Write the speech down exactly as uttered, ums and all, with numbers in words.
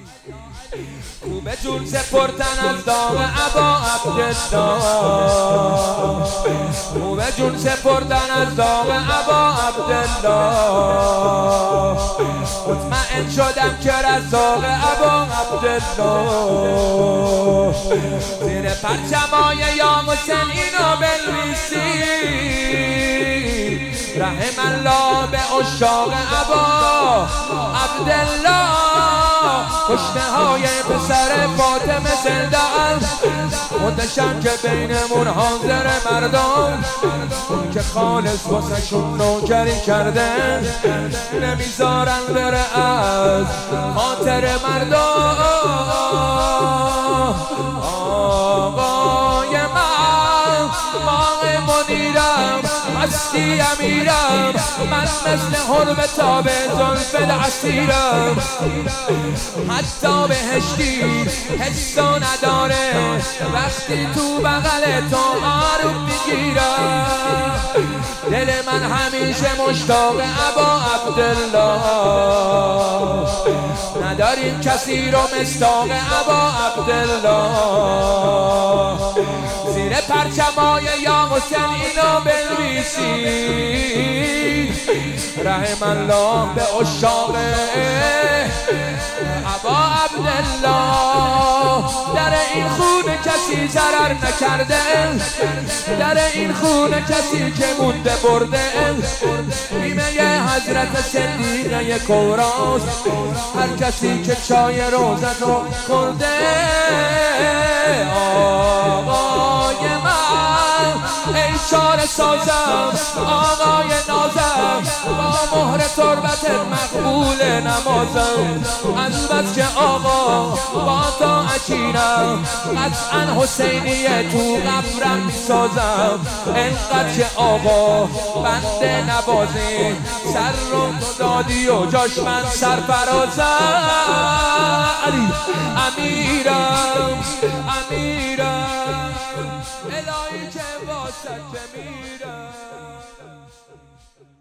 خوبه جون سپردن از داغ ابا عبدالله، خوبه جون سپردن از داغ ابا عبدالله. مطمئن شدم که رزاق ابا عبدالله، زیر پرچمای یا حسین اینو بنویسید، رحم الله به عشاق ابا عبدالله. کشته های پسر فاطمه زنده‌ام، متشم که بینمون حاضر مردم، اون که خالص واسه شون نوکری کرده نمیذارن بره از خاطر مردم. آقای من ماه منیرم، هستی امیرم، من مثل حرم تابه زلف اسیرم. حتی بهشتی حسو نداره وقتی تو بغل تو آروم میگیرم. دل من همیشه مشتاق ابا عبدالله، نداریم کسی رو مصداق ابا عبدالله. زیر پرچمای یا حسین اینو بنویسید، رحم الله به عشاق ابا عبدالله. در این خونه کسی ضرر نکرده، در این خونه کسی که مونده برده. بیمه حضرت صدیقه کوراست، هر کسی که چای روزت رو خورده. آقای من ای چاره سازم، آقای نازم، با مهر تربت مقبول نمازم. از بس که آقا با تا اکیرم، قطعا حسینیه تو قبرم میسازم. انقدر که آقا بنده نوازی، سر رو دادی و جاش من سرفرازم. علی امیرم امیرم، الهی که واسه که میرم.